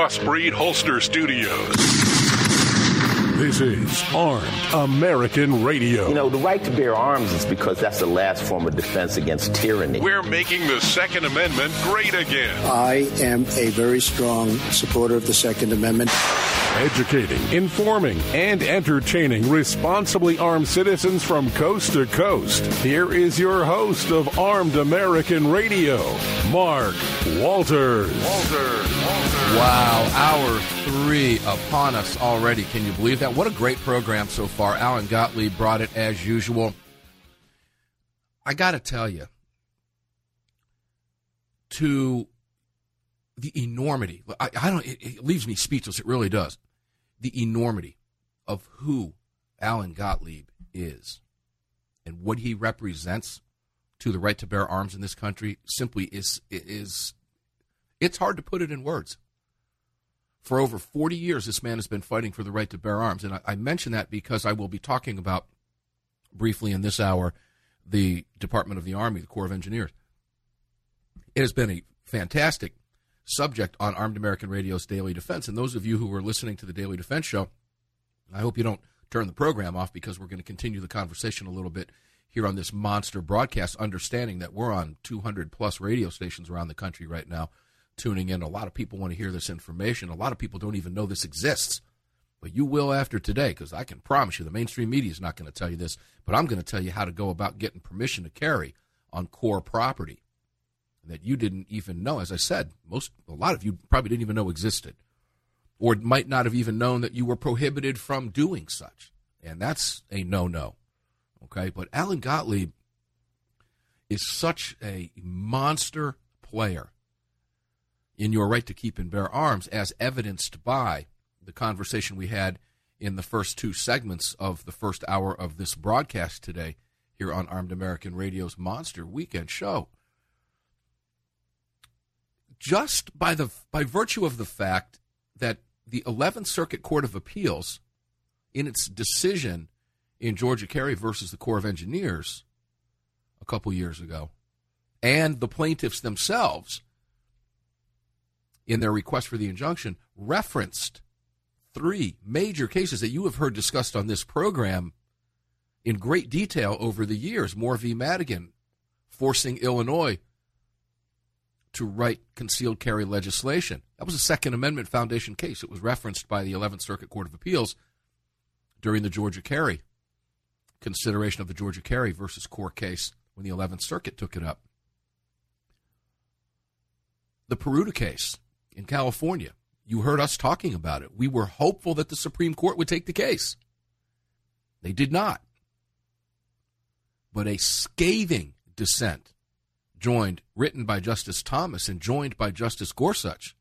Crossbreed Holster Studios. This is Armed American Radio. You know, the right to bear arms is because that's the last form of defense against tyranny. We're making the Second Amendment great again. I am a very strong supporter of the Second Amendment. Educating, informing, and entertaining responsibly armed citizens from coast to coast. Here is your host of Armed American Radio, Mark Walters. Wow, hour 3 upon us already. Can you believe that? What a great program so far. Alan Gottlieb brought it as usual. I got to tell you, to the enormity, it leaves me speechless. It really does. The enormity of who Alan Gottlieb is and what he represents to the right to bear arms in this country simply is it's hard to put it in words. For over 40 years, this man has been fighting for the right to bear arms. And I mention that because I will be talking about, briefly in this hour, the Department of the Army, the Corps of Engineers. It has been a fantastic subject on Armed American Radio's Daily Defense. And those of you who are listening to the Daily Defense show, I hope you don't turn the program off, because we're going to continue the conversation a little bit here on this monster broadcast, understanding that we're on 200-plus radio stations around the country right now tuning in. A lot of people want to hear this information. A lot of people don't even know this exists. But you will after today, because I can promise you the mainstream media is not going to tell you this, but I'm going to tell you how to go about getting permission to carry on Corps property that you didn't even know. As I said, a lot of you probably didn't even know existed, or might not have even known that you were prohibited from doing such. And that's a no-no. Okay? But Alan Gottlieb is such a monster player in your right to keep and bear arms, as evidenced by the conversation we had in the first 2 segments of the first hour of this broadcast today here on Armed American Radio's Monster Weekend Show. Just by virtue of the fact that the 11th Circuit Court of Appeals, in its decision in Georgia Carry versus the Corps of Engineers a couple years ago, and the plaintiffs themselves, in their request for the injunction, referenced 3 major cases that you have heard discussed on this program in great detail over the years. Moore v. Madigan, forcing Illinois to write concealed carry legislation. That was a Second Amendment Foundation case. It was referenced by the 11th Circuit Court of Appeals during the Georgia Carry consideration of the Georgia Carry versus Corps case when the 11th Circuit took it up. The Peruta case in California, you heard us talking about it. We were hopeful that the Supreme Court would take the case. They did not. But a scathing dissent written by Justice Thomas and joined by Justice Gorsuch,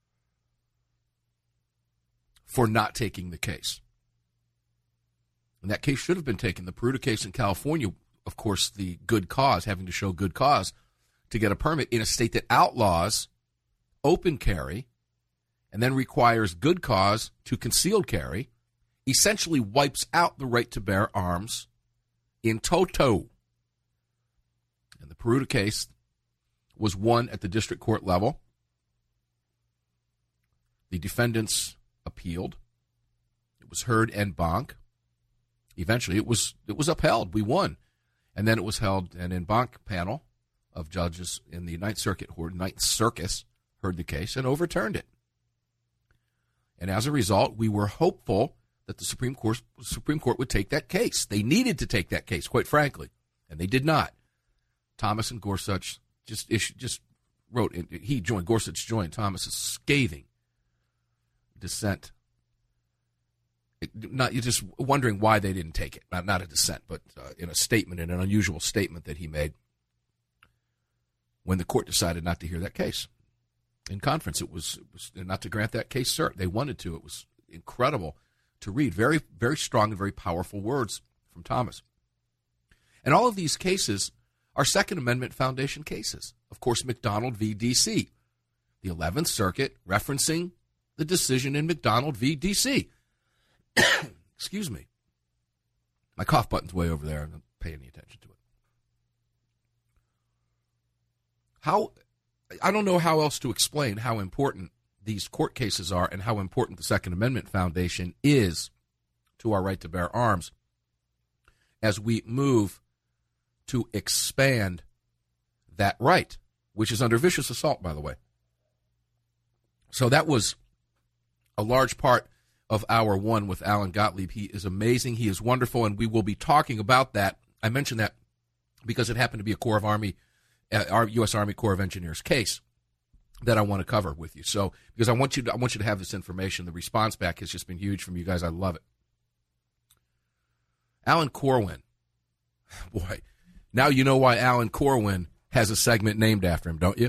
for not taking the case. And that case should have been taken. The Peruta case in California, of course, the good cause, having to show good cause to get a permit in a state that outlaws open carry and then requires good cause to concealed carry, essentially wipes out the right to bear arms in toto. And the Peruta case was won at the district court level. The defendants appealed. It was heard en banc. Eventually, it was upheld. We won. And then it was held, an en banc panel of judges in the Ninth Circuit, or Ninth Circus, heard the case and overturned it. And as a result, we were hopeful that the Supreme Court would take that case. They needed to take that case, quite frankly, and they did not. Thomas and Gorsuch just wrote, Gorsuch joined Thomas's scathing dissent. You're just wondering why they didn't take it. Not a dissent, but in a statement, in an unusual statement that he made when the court decided not to hear that case. In conference, it was not to grant that case cert. They wanted to. It was incredible to read. Very, very strong and very powerful words from Thomas. And all of these cases are Second Amendment Foundation cases. Of course, McDonald v. D.C., the 11th Circuit referencing the decision in McDonald v. D.C. Excuse me. My cough button's way over there. I'm not paying any attention to it. I don't know how else to explain how important these court cases are and how important the Second Amendment Foundation is to our right to bear arms as we move to expand that right, which is under vicious assault, by the way. So that was a large part of hour one with Alan Gottlieb. He is amazing. He is wonderful, and we will be talking about that. I mentioned that because it happened to be a U.S. Army Corps of Engineers case that I want to cover with you. So, because I want you to have this information. The response back has just been huge from you guys. I love it. Alan Corwin. Boy, now you know why Alan Corwin has a segment named after him, don't you?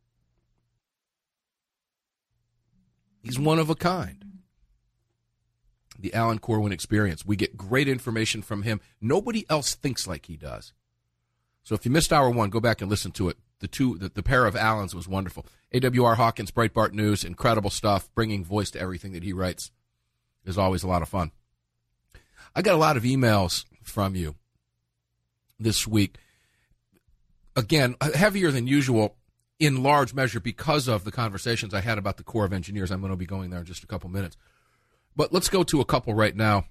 He's one of a kind. The Alan Corwin Experience. We get great information from him. Nobody else thinks like he does. So if you missed hour one, go back and listen to it. The pair of Allens was wonderful. A.W.R. Hawkins, Breitbart News, incredible stuff, bringing voice to everything that he writes is always a lot of fun. I got a lot of emails from you this week. Again, heavier than usual in large measure because of the conversations I had about the Corps of Engineers. I'm going to be going there in just a couple minutes. But let's go to a couple right now.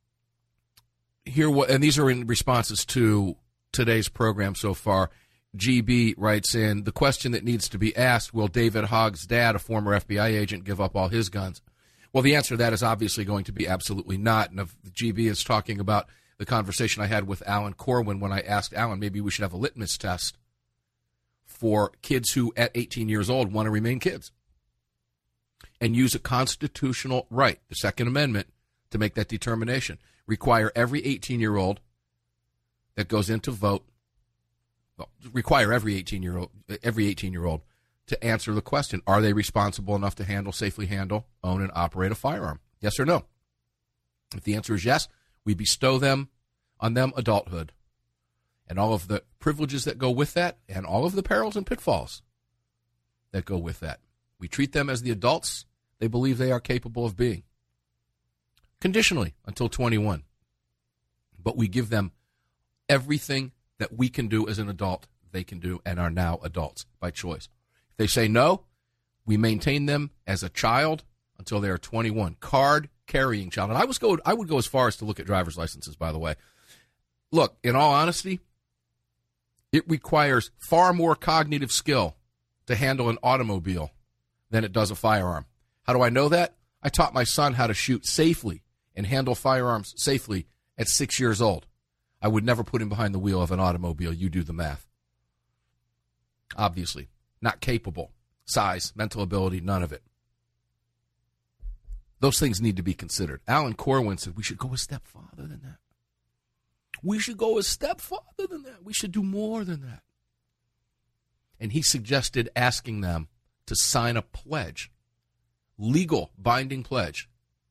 And these are in responses to today's program so far. GB writes in, the question that needs to be asked, will David Hogg's dad, a former FBI agent, give up all his guns? Well, the answer to that is obviously going to be absolutely not. And if GB is talking about the conversation I had with Alan Corwin when I asked Alan, maybe we should have a litmus test for kids who at 18 years old want to remain kids and use a constitutional right, the Second Amendment, to make that determination. Require every 18-year-old that goes in to vote, require every 18-year-old to answer the question, are they responsible enough to safely handle, own, and operate a firearm? Yes or no? If the answer is yes, we bestow on them adulthood and all of the privileges that go with that and all of the perils and pitfalls that go with that. We treat them as the adults they believe they are capable of being, conditionally until 21. But we give them everything that we can do as an adult, they can do and are now adults by choice. If they say no, we maintain them as a child until they are 21. Card-carrying child. And I would go as far as to look at driver's licenses, by the way. Look, in all honesty, it requires far more cognitive skill to handle an automobile than it does a firearm. How do I know that? I taught my son how to shoot safely and handle firearms safely at 6 years old. I would never put him behind the wheel of an automobile. You do the math. Obviously. Not capable. Size, mental ability, none of it. Those things need to be considered. Alan Corwin said we should go a step farther than that. We should go a step farther than that. We should do more than that. And he suggested asking them to sign a pledge, legal binding pledge,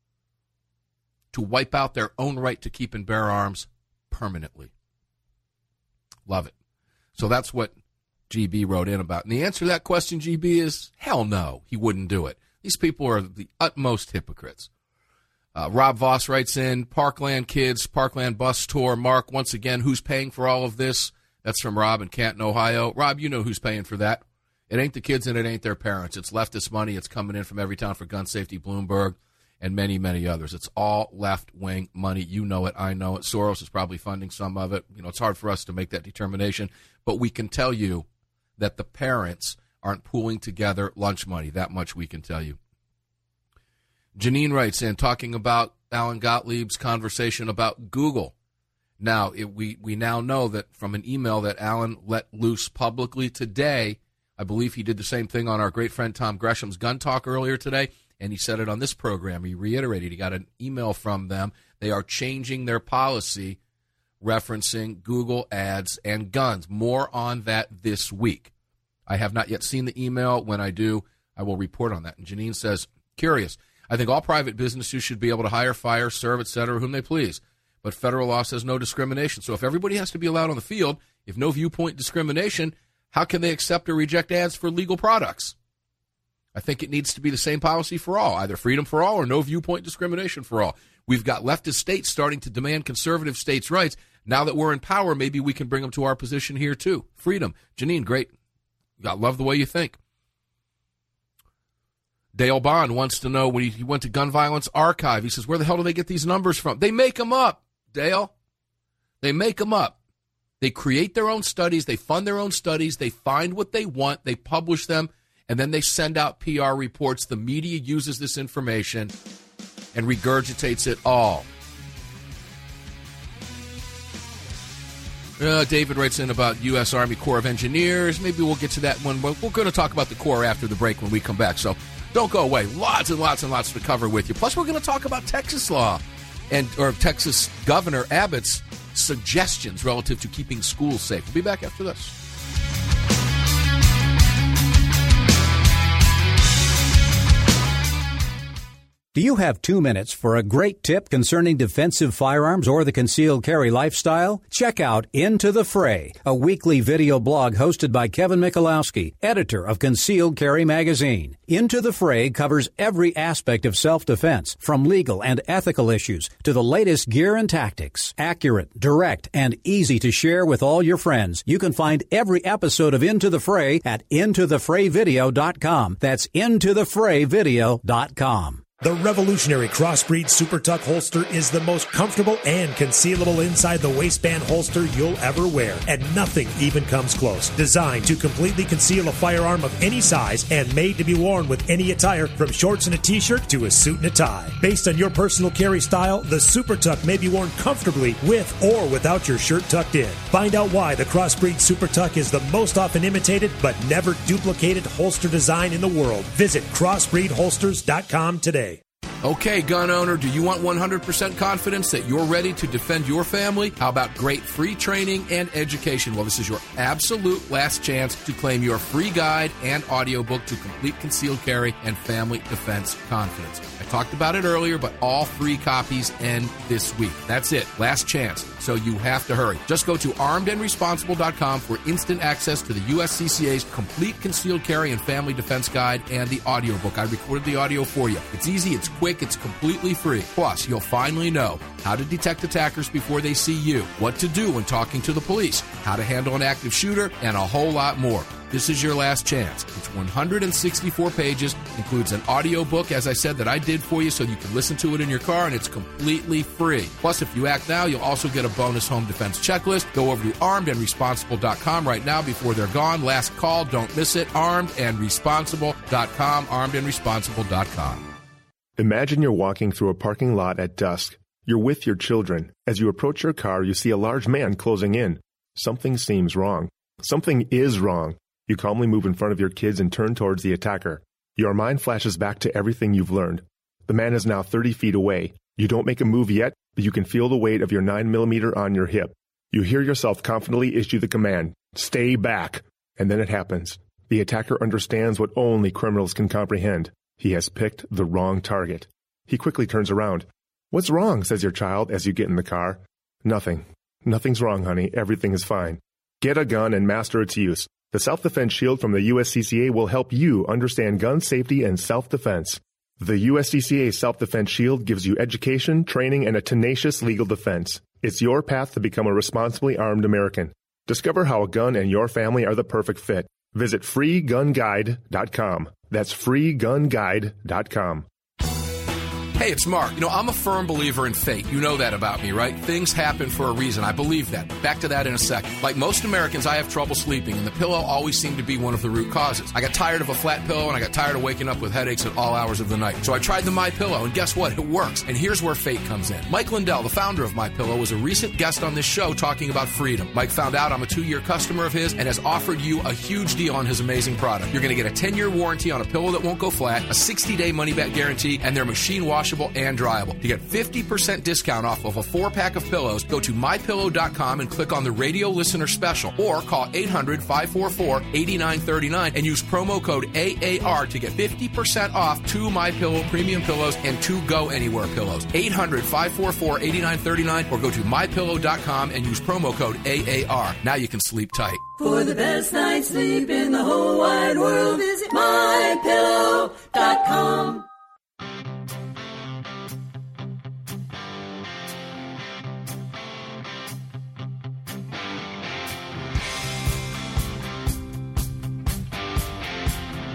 to wipe out their own right to keep and bear arms permanently. Love it. So that's what GB wrote in about. And the answer to that question, GB, is hell no, he wouldn't do it. These people are the utmost hypocrites. Rob Voss writes in, Parkland Kids, Parkland Bus Tour. Mark, once again, who's paying for all of this? That's from Rob in Canton, Ohio. Rob, you know who's paying for that. It ain't the kids and it ain't their parents. It's leftist money. It's coming in from Everytown for Gun Safety, Bloomberg, and many, many others. It's all left-wing money. You know it. I know it. Soros is probably funding some of it. You know, it's hard for us to make that determination. But we can tell you that the parents aren't pooling together lunch money. That much we can tell you. Janine writes in, talking about Alan Gottlieb's conversation about Google. Now, we now know that from an email that Alan let loose publicly today, I believe he did the same thing on our great friend Tom Gresham's Gun Talk earlier today, and he said it on this program. He reiterated, he got an email from them. They are changing their policy referencing Google ads and guns. More on that this week. I have not yet seen the email. When I do, I will report on that. And Janine says, curious, I think all private businesses should be able to hire, fire, serve, etc., whom they please. But federal law says no discrimination. So if everybody has to be allowed on the field, if no viewpoint discrimination, how can they accept or reject ads for legal products? I think it needs to be the same policy for all, either freedom for all or no viewpoint discrimination for all. We've got leftist states starting to demand conservative states' rights. Now that we're in power, maybe we can bring them to our position here too. Freedom. Janine, great. I love the way you think. Dale Bond wants to know, when he went to Gun Violence Archive, he says, where the hell do they get these numbers from? They make them up, Dale. They make them up. They create their own studies. They fund their own studies. They find what they want. They publish them, and then they send out PR reports. The media uses this information and regurgitates it all. David writes in about U.S. Army Corps of Engineers. Maybe we'll get to that one. We're going to talk about the Corps after the break when we come back, so don't go away. Lots and lots and lots to cover with you. Plus, we're going to talk about Texas law or Texas Governor Abbott's suggestions relative to keeping schools safe. We'll be back after this. Do you have 2 minutes for a great tip concerning defensive firearms or the concealed carry lifestyle? Check out Into the Fray, a weekly video blog hosted by Kevin Michalowski, editor of Concealed Carry magazine. Into the Fray covers every aspect of self-defense, from legal and ethical issues to the latest gear and tactics. Accurate, direct, and easy to share with all your friends. You can find every episode of Into the Fray at intothefrayvideo.com. That's intothefrayvideo.com. The revolutionary Crossbreed Super Tuck holster is the most comfortable and concealable inside the waistband holster you'll ever wear, and nothing even comes close. Designed to completely conceal a firearm of any size and made to be worn with any attire, from shorts and a t-shirt to a suit and a tie. Based on your personal carry style, the Super Tuck may be worn comfortably with or without your shirt tucked in. Find out why the Crossbreed Super Tuck is the most often imitated but never duplicated holster design in the world. Visit crossbreedholsters.com today. Okay, gun owner, do you want 100% confidence that you're ready to defend your family? How about great free training and education? Well, this is your absolute last chance to claim your free guide and audiobook to complete concealed carry and family defense confidence. I talked about it earlier, but all free copies end this week. That's it. Last chance. So you have to hurry. Just go to armedandresponsible.com for instant access to the USCCA's complete concealed carry and family defense guide and the audiobook. I recorded the audio for you. It's easy, it's quick, it's completely free. Plus, you'll finally know how to detect attackers before they see you, what to do when talking to the police, how to handle an active shooter, and a whole lot more. This is your last chance. It's 164 pages, includes an audiobook, as I said, that I did for you so you can listen to it in your car, and it's completely free. Plus, if you act now, you'll also get a bonus home defense checklist. Go over to armedandresponsible.com right now before they're gone. Last call, don't miss it. armedandresponsible.com, armedandresponsible.com. Imagine you're walking through a parking lot at dusk. You're with your children. As you approach your car, you see a large man closing in. Something seems wrong. Something is wrong. You calmly move in front of your kids and turn towards the attacker. Your mind flashes back to everything you've learned. The man is now 30 feet away. You don't make a move yet, but you can feel the weight of your 9mm on your hip. You hear yourself confidently issue the command, "Stay back." And then it happens. The attacker understands what only criminals can comprehend. He has picked the wrong target. He quickly turns around. "What's wrong?" says your child as you get in the car. "Nothing. Nothing's wrong, honey. Everything is fine. Get a gun and master its use. The Self-Defense Shield from the USCCA will help you understand gun safety and self-defense. The USCCA Self-Defense Shield gives you education, training, and a tenacious legal defense. It's your path to become a responsibly armed American. Discover how a gun and your family are the perfect fit. Visit freegunguide.com. That's freegunguide.com. Hey, it's Mark. I'm a firm believer in fate. You know that about me, right? Things happen for a reason. I believe that. Back to that in a second. Like most Americans, I have trouble sleeping, and the pillow always seemed to be one of the root causes. I got tired of a flat pillow, and I got tired of waking up with headaches at all hours of the night. So I tried the MyPillow, and guess what? It works. And here's where fate comes in. Mike Lindell, the founder of MyPillow, was a recent guest on this show talking about freedom. Mike found out I'm a 2-year customer of his and has offered you a huge deal on his amazing product. You're going to get a 10-year warranty on a pillow that won't go flat, a 60-day money-back guarantee, and they're machine washable and dryable. To get 50% discount off of a 4-pack of pillows, go to MyPillow.com and click on the radio listener special, or call 800-544-8939 and use promo code AAR to get 50% off 2 MyPillow premium pillows and 2 Go Anywhere pillows. 800-544-8939 or go to MyPillow.com and use promo code AAR. Now you can sleep tight. For the best night's sleep in the whole wide world, visit MyPillow.com.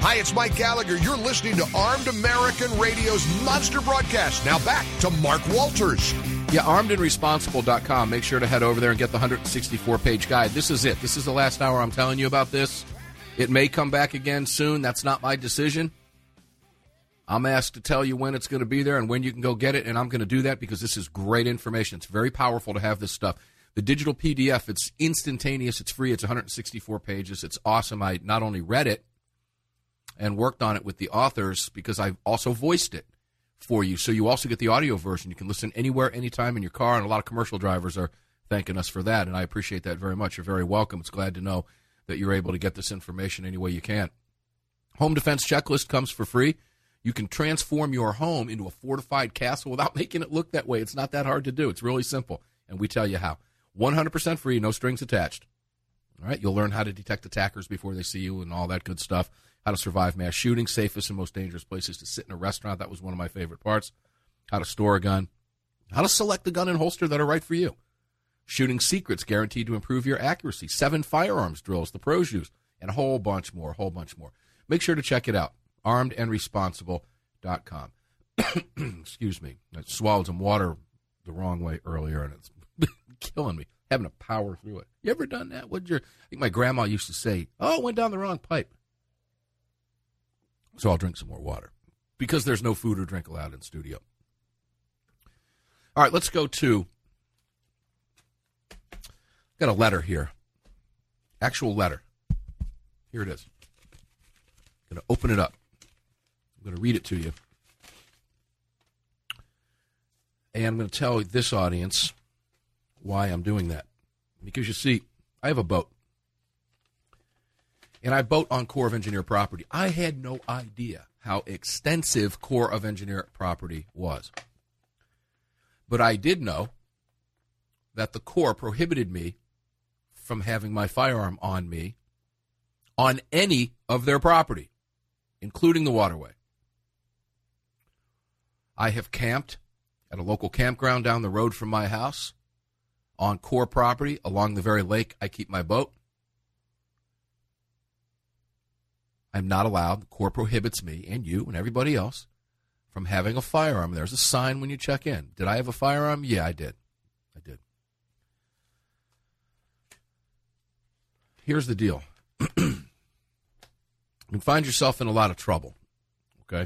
Hi, it's Mike Gallagher. You're listening to Armed American Radio's Monster Broadcast. Now back to Mark Walters. Yeah, armedandresponsible.com. Make sure to head over there and get the 164-page guide. This is it. This is the last hour I'm telling you about this. It may come back again soon. That's not my decision. I'm asked to tell you when it's going to be there and when you can go get it, and I'm going to do that because this is great information. It's very powerful to have this stuff. The digital PDF, it's instantaneous. It's free. It's 164 pages. It's awesome. I not only read it and worked on it with the authors because I've also voiced it for you. So you also get the audio version. You can listen anywhere, anytime in your car, and a lot of commercial drivers are thanking us for that, and I appreciate that very much. You're very welcome. It's glad to know that you're able to get this information any way you can. Home Defense Checklist comes for free. You can transform your home into a fortified castle without making it look that way. It's not that hard to do. It's really simple, and we tell you how. 100% free, no strings attached. All right, you'll learn how to detect attackers before they see you and all that good stuff. How to survive mass shootings, safest and most dangerous places to sit in a restaurant. That was one of my favorite parts. How to store a gun. How to select the gun and holster that are right for you. Shooting secrets guaranteed to improve your accuracy. 7 firearms drills the pros use. And a whole bunch more, Make sure to check it out. armedandresponsible.com. Excuse me. I swallowed some water the wrong way earlier, and it's killing me. Having to power through it. You ever done that? I think my grandma used to say, oh, it went down the wrong pipe. So I'll drink some more water because there's no food or drink allowed in studio. All right, let's go to, got a letter here. Actual letter. Here it is. I'm going to open it up. I'm going to read it to you. And I'm going to tell this audience why I'm doing that. Because you see, I have a boat. And I boat on Corps of Engineer property. I had no idea how extensive Corps of Engineer property was. But I did know that the Corps prohibited me from having my firearm on me on any of their property, including the waterway. I have camped at a local campground down the road from my house on Corps property along the very lake I keep my boat. I'm not allowed. The Corps prohibits me and you and everybody else from having a firearm. There's a sign when you check in. Did I have a firearm? Yeah, I did. Here's the deal. You can find yourself in a lot of trouble, okay?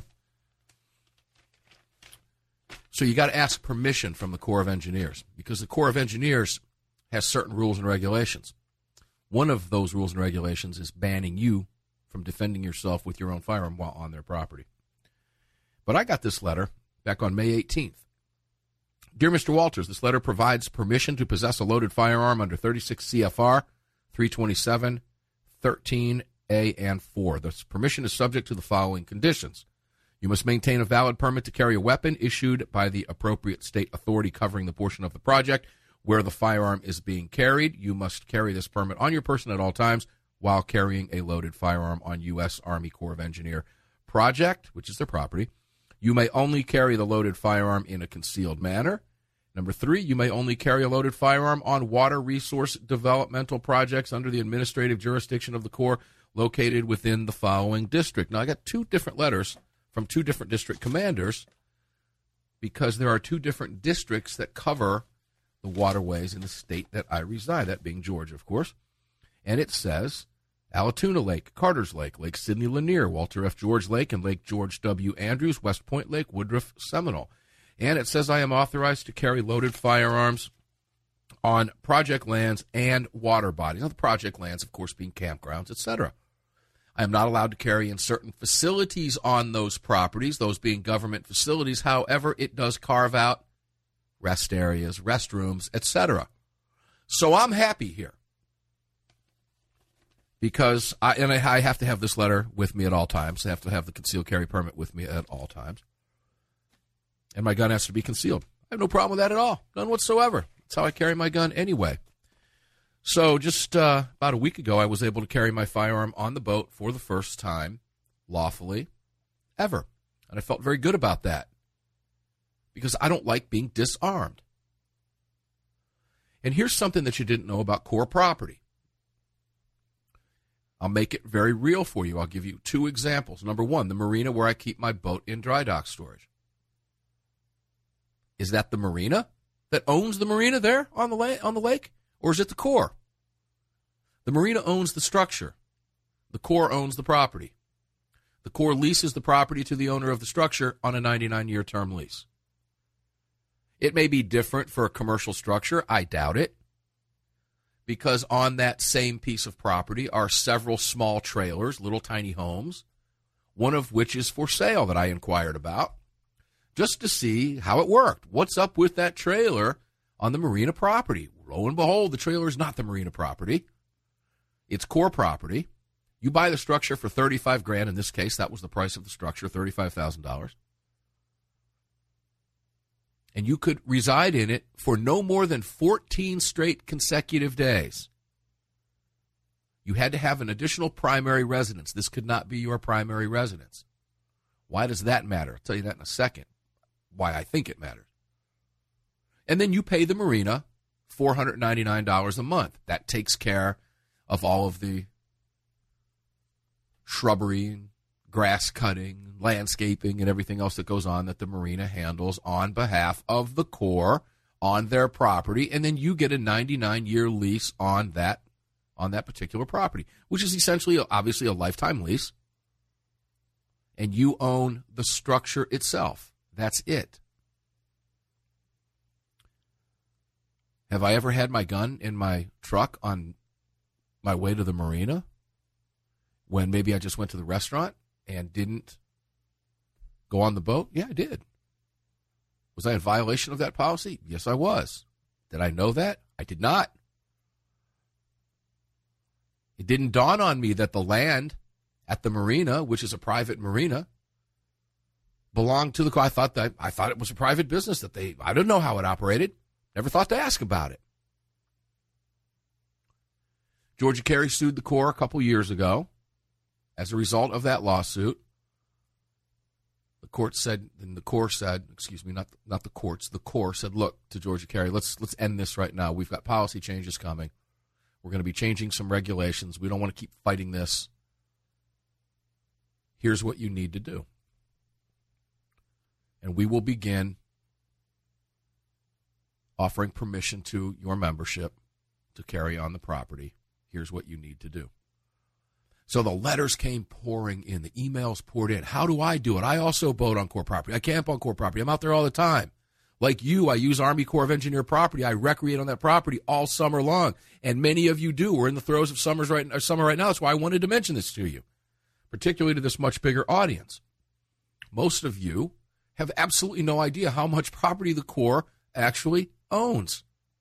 So you got to ask permission from the Corps of Engineers because the Corps of Engineers has certain rules and regulations. One of those rules and regulations is banning you from defending yourself with your own firearm while on their property. But I got this letter back on May 18th. Dear Mr. Walters, this letter provides permission to possess a loaded firearm under 36 CFR 327, 13A, and 4. This permission is subject to the following conditions. You must maintain a valid permit to carry a weapon issued by the appropriate state authority covering the portion of the project where the firearm is being carried. You must carry this permit on your person at all times while carrying a loaded firearm on U.S. Army Corps of Engineer project, which is their property. You may only carry the loaded firearm in a concealed manner. Number 3, you may only carry a loaded firearm on water resource developmental projects under the administrative jurisdiction of the Corps located within the following district. Now, I got 2 different letters from 2 different district commanders because there are 2 different districts that cover the waterways in the state that I reside, that being Georgia, of course. And it says Allatoona Lake, Carter's Lake, Lake Sidney Lanier, Walter F. George Lake, and Lake George W. Andrews, West Point Lake, Woodruff, Seminole. And it says I am authorized to carry loaded firearms on project lands and water bodies. Now, the project lands, of course, being campgrounds, etc. I am not allowed to carry in certain facilities on those properties, those being government facilities. However, it does carve out rest areas, restrooms, etc. So I'm happy here. Because I have to have this letter with me at all times. I have to have the concealed carry permit with me at all times. And my gun has to be concealed. I have no problem with that at all. None whatsoever. That's how I carry my gun anyway. So just about a week ago, I was able to carry my firearm on the boat for the first time, lawfully, ever. And I felt very good about that. Because I don't like being disarmed. And here's something that you didn't know about Corps property. I'll make it very real for you. I'll give you 2 examples. Number 1, the marina where I keep my boat in dry dock storage. Is that the marina that owns the marina there on the lake? Or is it the Corps? The marina owns the structure. The Corps owns the property. The Corps leases the property to the owner of the structure on a 99-year term lease. It may be different for a commercial structure. I doubt it. Because on that same piece of property are several small trailers, little tiny homes, one of which is for sale that I inquired about, just to see how it worked. What's up with that trailer on the marina property? Lo and behold, the trailer is not the marina property. It's Corps property. You buy the structure for $35,000. In this case, that was the price of the structure, $35,000. And you could reside in it for no more than 14 straight consecutive days. You had to have an additional primary residence. This could not be your primary residence. Why does that matter? I'll tell you that in a second, why I think it matters. And then you pay the marina $499 a month. That takes care of all of the shrubbery and grass cutting, landscaping, and everything else that goes on that the marina handles on behalf of the Corps on their property, and then you get a 99-year lease on that particular property, which is essentially, obviously, a lifetime lease, and you own the structure itself. That's it. Have I ever had my gun in my truck on my way to the marina when maybe I just went to the restaurant and didn't go on the boat? Yeah, I did. Was I in violation of that policy? Yes, I was. Did I know that? I did not. It didn't dawn on me that the land at the marina, which is a private marina, belonged to the Corps. I thought it was a private business I didn't know how it operated. Never thought to ask about it. Georgia Carey sued the Corps a couple years ago. As a result of that lawsuit, the Corps said, not the courts, the Corps said, look, to Georgia Carey, let's end this right now. We've got policy changes coming. We're going to be changing some regulations. We don't want to keep fighting this. Here's what you need to do. And we will begin offering permission to your membership to carry on the property. Here's what you need to do. So the letters came pouring in. The emails poured in. How do I do it? I also boat on Corps property. I camp on Corps property. I'm out there all the time. Like you, I use Army Corps of Engineer property. I recreate on that property all summer long. And many of you do. We're in the throes of summer right now. That's why I wanted to mention this to you, particularly to this much bigger audience. Most of you have absolutely no idea how much property the Corps actually owns.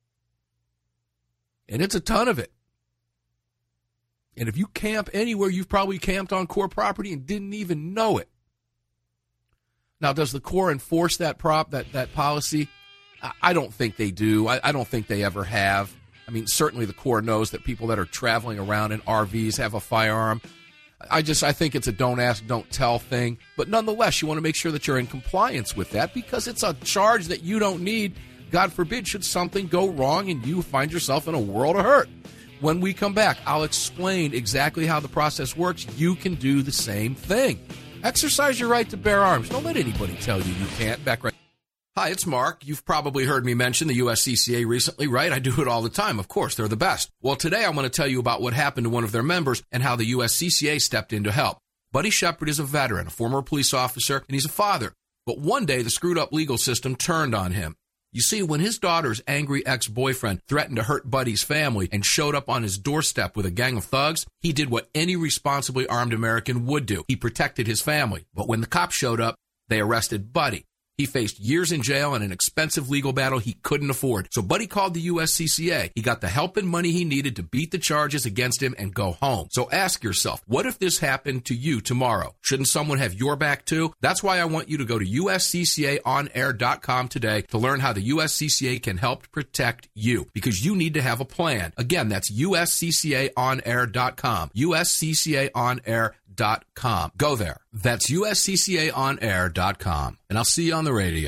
And it's a ton of it. And if you camp anywhere, you've probably camped on Corps property and didn't even know it. Now, does the Corps enforce that policy? I don't think they do. I don't think they ever have. I mean, certainly the Corps knows that people that are traveling around in RVs have a firearm. I think it's a don't ask, don't tell thing. But nonetheless, you want to make sure that you're in compliance with that because it's a charge that you don't need. God forbid, should something go wrong and you find yourself in a world of hurt. When we come back, I'll explain exactly how the process works. You can do the same thing. Exercise your right to bear arms. Don't let anybody tell you you can't. Back right. Hi, it's Mark. You've probably heard me mention the USCCA recently, right? I do it all the time. Of course, they're the best. Well, today I'm going to tell you about what happened to one of their members and how the USCCA stepped in to help. Buddy Shepard is a veteran, a former police officer, and he's a father. But one day, the screwed-up legal system turned on him. You see, when his daughter's angry ex-boyfriend threatened to hurt Buddy's family and showed up on his doorstep with a gang of thugs, he did what any responsibly armed American would do. He protected his family. But when the cops showed up, they arrested Buddy. He faced years in jail and an expensive legal battle he couldn't afford. So Buddy called the USCCA. He got the help and money he needed to beat the charges against him and go home. So ask yourself, what if this happened to you tomorrow? Shouldn't someone have your back too? That's why I want you to go to usccaonair.com today to learn how the USCCA can help protect you, because you need to have a plan. Again, that's usccaonair.com. usccaonair.com. Go there. That's usccaonair.com. And I'll see you on the radio.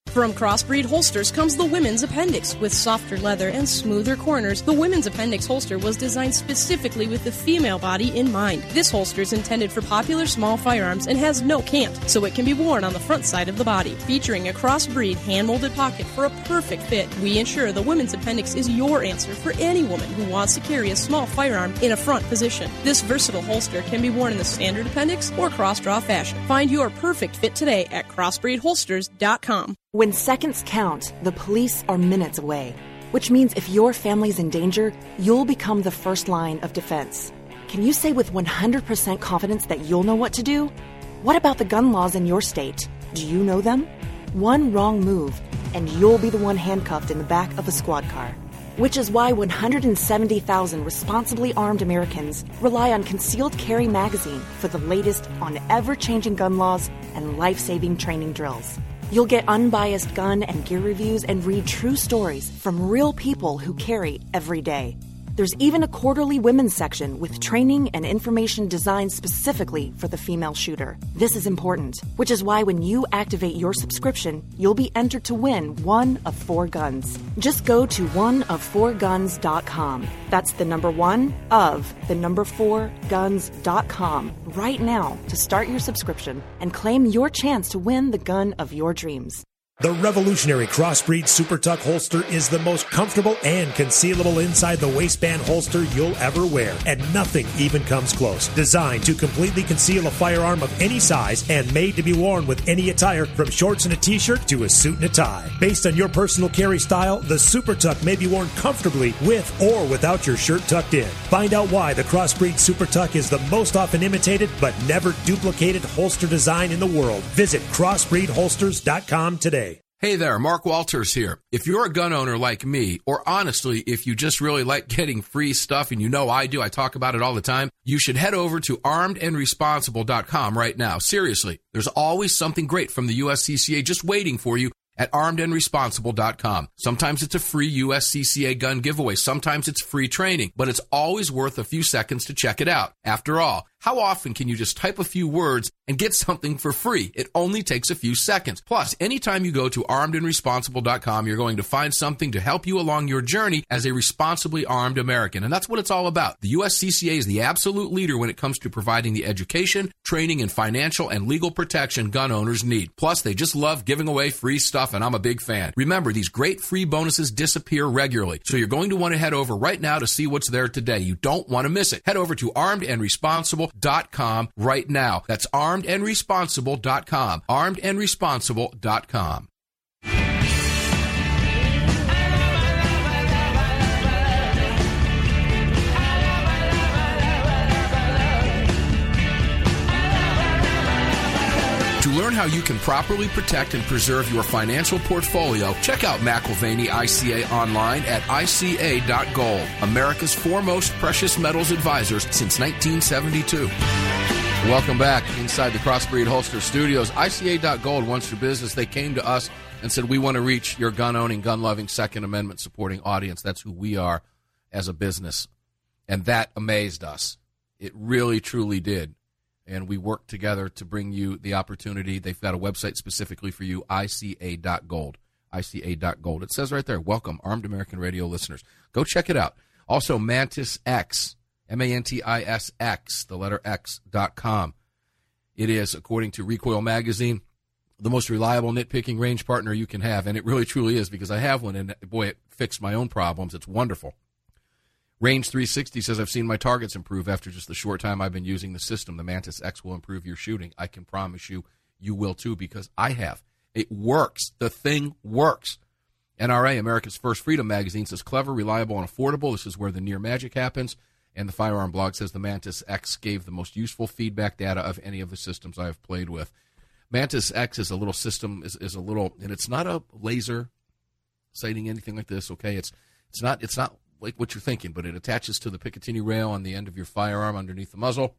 From Crossbreed Holsters comes the Women's Appendix. With softer leather and smoother corners, the Women's Appendix holster was designed specifically with the female body in mind. This holster is intended for popular small firearms and has no cant, so it can be worn on the front side of the body. Featuring a Crossbreed hand-molded pocket for a perfect fit, we ensure the Women's Appendix is your answer for any woman who wants to carry a small firearm in a front position. This versatile holster can be worn in the standard appendix or cross-draw fashion. Find your perfect fit today at crossbreedholsters.com. When seconds count, the police are minutes away, which means if your family's in danger, you'll become the first line of defense. Can you say with 100% confidence that you'll know what to do? What about the gun laws in your state? Do you know them? One wrong move, and you'll be the one handcuffed in the back of a squad car. Which is why 170,000 responsibly armed Americans rely on Concealed Carry Magazine for the latest on ever-changing gun laws and life-saving training drills. You'll get unbiased gun and gear reviews and read true stories from real people who carry every day. There's even a quarterly women's section with training and information designed specifically for the female shooter. This is important, which is why when you activate your subscription, you'll be entered to win one of 4 guns. Just go to oneof4guns.com. That's the number 1 of the number 4guns.com right now to start your subscription and claim your chance to win the gun of your dreams. The revolutionary Crossbreed Super Tuck holster is the most comfortable and concealable inside the waistband holster you'll ever wear, and nothing even comes close. Designed to completely conceal a firearm of any size and made to be worn with any attire from shorts and a t-shirt to a suit and a tie. Based on your personal carry style, the Super Tuck may be worn comfortably with or without your shirt tucked in. Find out why the Crossbreed Super Tuck is the most often imitated but never duplicated holster design in the world. Visit crossbreedholsters.com today. Hey there, Mark Walters here. If you're a gun owner like me, or honestly, if you just really like getting free stuff, and you know I do, I talk about it all the time, you should head over to armedandresponsible.com right now. Seriously, there's always something great from the USCCA just waiting for you at armedandresponsible.com. Sometimes it's a free USCCA gun giveaway. Sometimes it's free training, but it's always worth a few seconds to check it out. After all, how often can you just type a few words and get something for free? It only takes a few seconds. Plus, anytime you go to armedandresponsible.com, you're going to find something to help you along your journey as a responsibly armed American. And that's what it's all about. The USCCA is the absolute leader when it comes to providing the education, training, and financial and legal protection gun owners need. Plus, they just love giving away free stuff, and I'm a big fan. Remember, these great free bonuses disappear regularly, so you're going to want to head over right now to see what's there today. You don't want to miss it. Head over to armedandresponsible.com right now. That's armedandresponsible.com. armedandresponsible.com. To learn how you can properly protect and preserve your financial portfolio, check out McIlvaney ICA online at ICA.gold, America's foremost precious metals advisors since 1972. Welcome back inside the Crossbreed Holster Studios. ICA.gold wants your business. They came to us and said, we want to reach your gun-owning, gun-loving, Second Amendment-supporting audience. That's who we are as a business. And that amazed us. It really, truly did. And we work together to bring you the opportunity. They've got a website specifically for you, ICA.gold. ICA.gold. It says right there, welcome, Armed American Radio listeners. Go check it out. Also, Mantis X, MANTISX, the letter X.com. It is, according to Recoil Magazine, the most reliable nitpicking range partner you can have. And it really, truly is, because I have one, and boy, it fixed my own problems. It's wonderful. Range 360 says, I've seen my targets improve after just the short time I've been using the system. The Mantis X will improve your shooting. I can promise you, you will too, because I have. It works. The thing works. NRA, America's First Freedom Magazine, says clever, reliable, and affordable. This is where the near magic happens. And the Firearm Blog says the Mantis X gave the most useful feedback data of any of the systems I have played with. Mantis X is a little system, is a little, and it's not a laser sighting, anything like this, okay? It's not like what you're thinking, but it attaches to the Picatinny rail on the end of your firearm underneath the muzzle,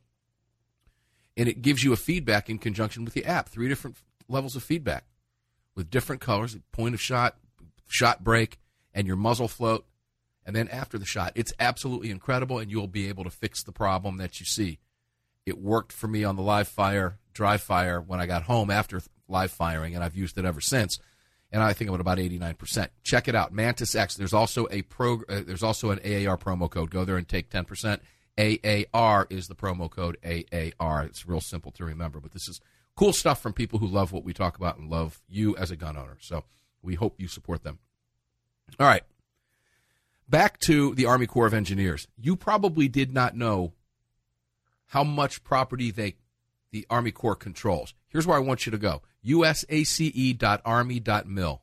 and it gives you a feedback in conjunction with the app, 3 different levels of feedback with different colors, point of shot, shot break, and your muzzle float, and then after the shot. It's absolutely incredible, and you'll be able to fix the problem that you see. It worked for me on the live fire, dry fire when I got home after live firing, and I've used it ever since. and I think I'm at about 89%. Check it out, Mantis X. There's also an AAR promo code. Go there and take 10%. AAR is the promo code, AAR. It's real simple to remember, but this is cool stuff from people who love what we talk about and love you as a gun owner. So we hope you support them. All right. Back to the Army Corps of Engineers. You probably did not know how much property the Army Corps controls. Here's where I want you to go. usace.army.mil.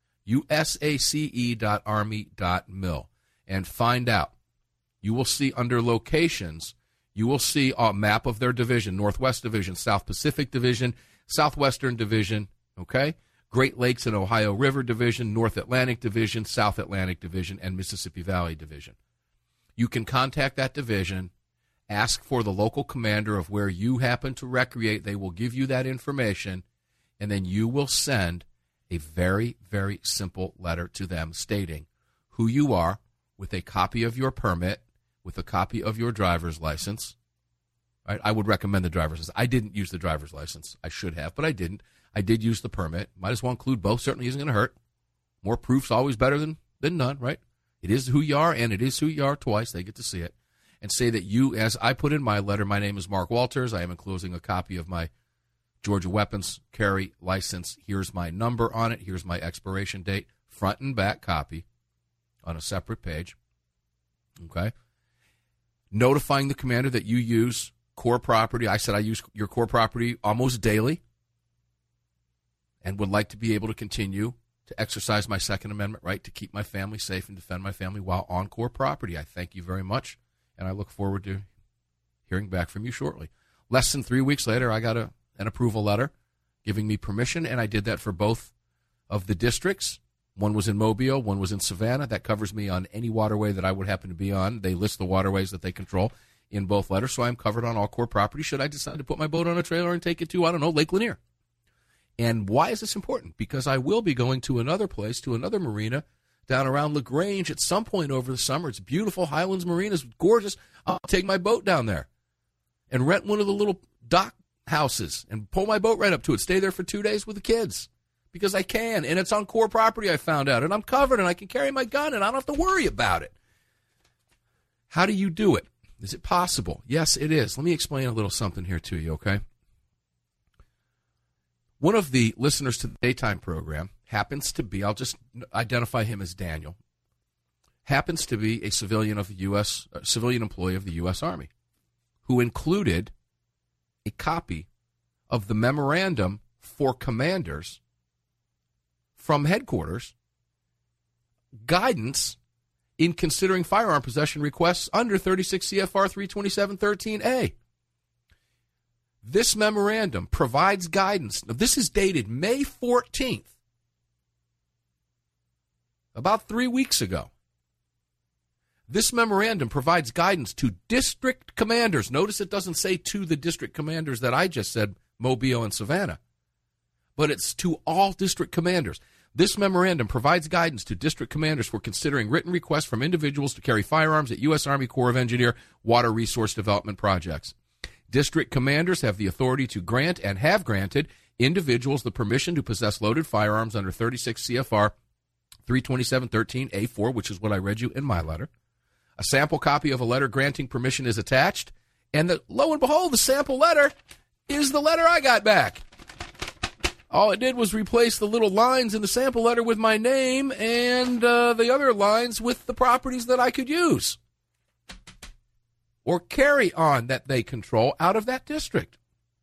usace.army.mil. And find out. You will see under locations, you will see a map of their division, Northwest Division, South Pacific Division, Southwestern Division, okay? Great Lakes and Ohio River Division, North Atlantic Division, South Atlantic Division, and Mississippi Valley Division. You can contact that division, ask for the local commander of where you happen to recreate. They will give you that information, and then you will send a very, very simple letter to them stating who you are with a copy of your permit, with a copy of your driver's license. Right? I would recommend the driver's license. I didn't use the driver's license. I should have, but I didn't. I did use the permit. Might as well include both. Certainly isn't going to hurt. More proof's always better than none, right? It is who you are, and it is who you are twice. They get to see it. And say that you, as I put in my letter, my name is Mark Walters. I am enclosing a copy of my Georgia weapons carry license. Here's my number on it. Here's my expiration date. Front and back copy on a separate page. Okay? Notifying the commander that you use Corps property. I said I use your Corps property almost daily and would like to be able to continue to exercise my Second Amendment right to keep my family safe and defend my family while on Corps property. I thank you very much, and I look forward to hearing back from you shortly. Less than 3 weeks later, I got an approval letter giving me permission, and I did that for both of the districts. One was in Mobile, one was in Savannah. That covers me on any waterway that I would happen to be on. They list the waterways that they control in both letters, so I'm covered on all Corps property should I decide to put my boat on a trailer and take it to, I don't know, Lake Lanier. And why is this important? Because I will be going to another place, to another marina down around LaGrange at some point over the summer. It's beautiful. Highlands Marina is gorgeous. I'll take my boat down there and rent one of the little dock houses and pull my boat right up to it. Stay there for 2 days with the kids because I can. And it's on Corps property, I found out. And I'm covered and I can carry my gun and I don't have to worry about it. How do you do it? Is it possible? Yes, it is. Let me explain a little something here to you, okay? One of the listeners to the daytime program happens to be, I'll just identify him as Daniel, happens to be a civilian of the U.S., civilian employee of the U.S. Army, who included a copy of the memorandum for commanders from headquarters, guidance in considering firearm possession requests under 36 CFR 327.13a. This memorandum provides guidance. Now, this is dated May 14th, about 3 weeks ago. This memorandum provides guidance to district commanders. Notice it doesn't say to the district commanders that I just said, Mobile and Savannah, but it's to all district commanders. This memorandum provides guidance to district commanders for considering written requests from individuals to carry firearms at U.S. Army Corps of Engineer water resource development projects. District commanders have the authority to grant and have granted individuals the permission to possess loaded firearms under 36 CFR 327.13a4, which is what I read you in my letter. A sample copy of a letter granting permission is attached, and lo and behold, the sample letter is the letter I got back. All it did was replace the little lines in the sample letter with my name and the other lines with the properties that I could use or carry on that they control out of that district.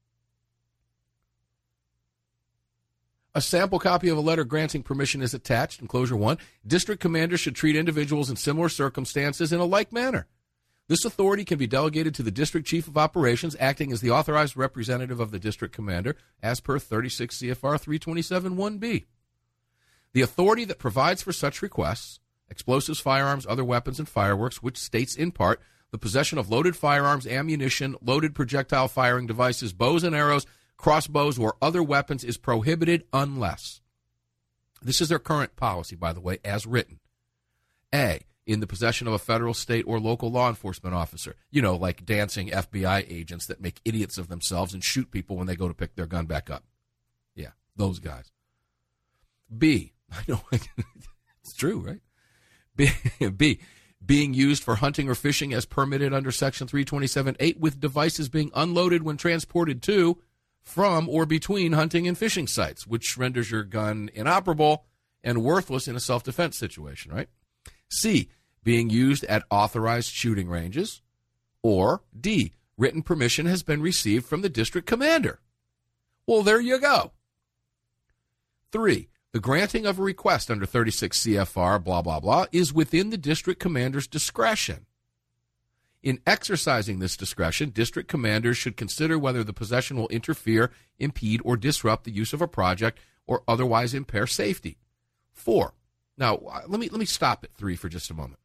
A sample copy of a letter granting permission is attached, enclosure 1. District commanders should treat individuals in similar circumstances in a like manner. This authority can be delegated to the district chief of operations, acting as the authorized representative of the district commander, as per 36 CFR 327.1b. The authority that provides for such requests, explosives, firearms, other weapons, and fireworks, which states in part, the possession of loaded firearms, ammunition, loaded projectile firing devices, bows and arrows, crossbows, or other weapons is prohibited unless. This is their current policy, by the way, as written. A, in the possession of a federal, state, or local law enforcement officer. You know, like dancing FBI agents that make idiots of themselves and shoot people when they go to pick their gun back up. Yeah, those guys. B, I know it's true, right? B, being used for hunting or fishing as permitted under Section 327.8 with devices being unloaded when transported to, from, or between hunting and fishing sites, which renders your gun inoperable and worthless in a self-defense situation, right? C, being used at authorized shooting ranges. Or D, written permission has been received from the district commander. Well, there you go. 3, the granting of a request under 36 CFR, blah, blah, blah, is within the district commander's discretion. In exercising this discretion, district commanders should consider whether the possession will interfere, impede, or disrupt the use of a project or otherwise impair safety. 4. Now, let me stop at 3 for just a moment.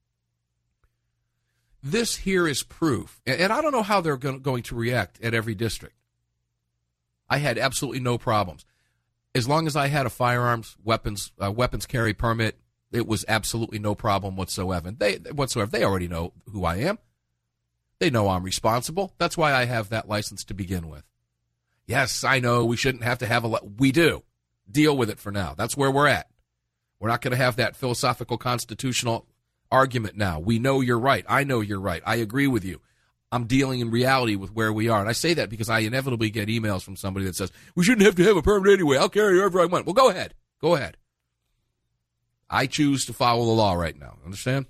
This here is proof, and I don't know how they're going to react at every district. I had absolutely no problems. As long as I had a firearms, weapons carry permit, it was absolutely no problem whatsoever. They already know who I am. They know I'm responsible. That's why I have that license to begin with. Yes, I know we shouldn't have to have we do. Deal with it for now. That's where we're at. We're not going to have that philosophical constitutional argument now. We know you're right. I know you're right. I agree with you. I'm dealing in reality with where we are. And I say that because I inevitably get emails from somebody that says, we shouldn't have to have a permit anyway. I'll carry wherever I want. Well, go ahead. Go ahead. I choose to follow the law right now. Understand?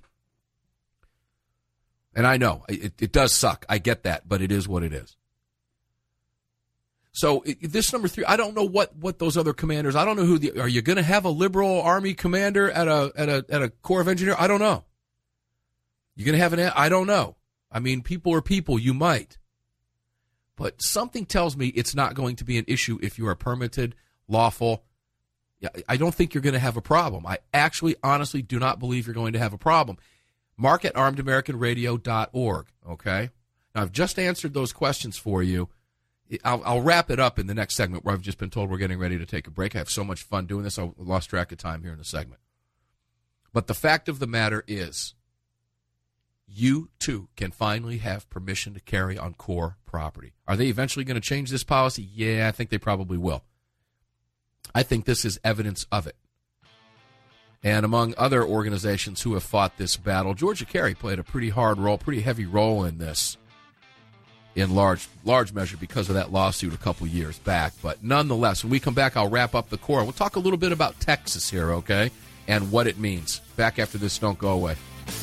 And I know it does suck. I get that, but it is what it is. So this number 3, I don't know what those other commanders. I don't know who are you going to have a liberal Army commander at a Corps of Engineers? I don't know. You're going to have I don't know. I mean, people are people. You might. But something tells me it's not going to be an issue if you are permitted, lawful. I don't think you're going to have a problem. I actually, honestly do not believe you're going to have a problem. Mark at armedamericanradio.org, okay? Now, I've just answered those questions for you. I'll wrap it up in the next segment where I've just been told we're getting ready to take a break. I have so much fun doing this, I lost track of time here in the segment. But the fact of the matter is, you, too, can finally have permission to carry on Corps property. Are they eventually going to change this policy? Yeah, I think they probably will. I think this is evidence of it. And among other organizations who have fought this battle, Georgia Carry played a pretty heavy role in this, in large measure because of that lawsuit a couple years back. But nonetheless, when we come back, I'll wrap up the Corps. We'll talk a little bit about Texas here, okay, and what it means. Back after this, don't go away.